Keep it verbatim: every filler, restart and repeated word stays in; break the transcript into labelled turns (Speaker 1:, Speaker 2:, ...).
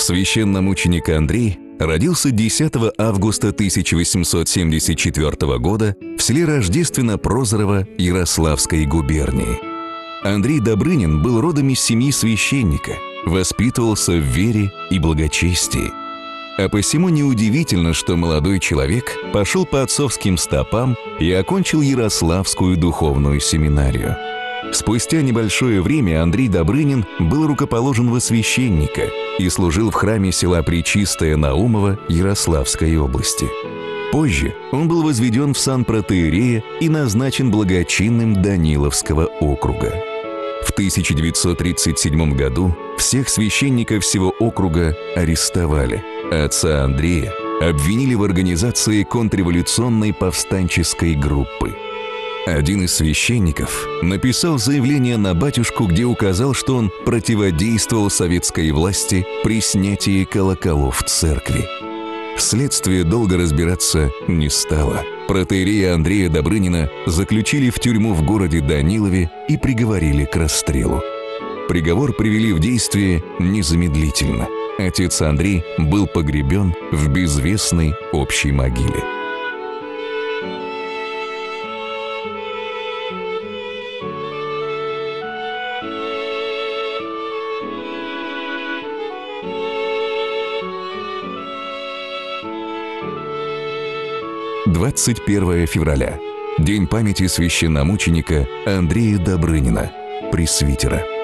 Speaker 1: Священномученик Андрей родился десятого августа тысяча восемьсот семьдесят четвёртого года в селе Рождественно-Прозорово Ярославской губернии. Андрей Добрынин был родом из семьи священника, воспитывался в вере и благочестии. А посему неудивительно, что молодой человек пошел по отцовским стопам и окончил Ярославскую духовную семинарию. Спустя небольшое время Андрей Добрынин был рукоположен во священника и служил в храме села Пречистое Наумово Ярославской области. Позже он был возведен в сан протоиерея и назначен благочинным Даниловского округа. В тысяча девятьсот тридцать седьмом году всех священников всего округа арестовали, а отца Андрея обвинили в организации контрреволюционной повстанческой группы. Один из священников написал заявление на батюшку, где указал, что он противодействовал советской власти при снятии колоколов в церкви. Следствие долго разбираться не стало. Протоиерея Андрея Добрынина заключили в тюрьму в городе Данилове и приговорили к расстрелу. Приговор привели в действие незамедлительно. Отец Андрей был погребен в безвестной общей могиле. двадцать первое февраля. День памяти священномученика Андрея Добрынина, пресвитера.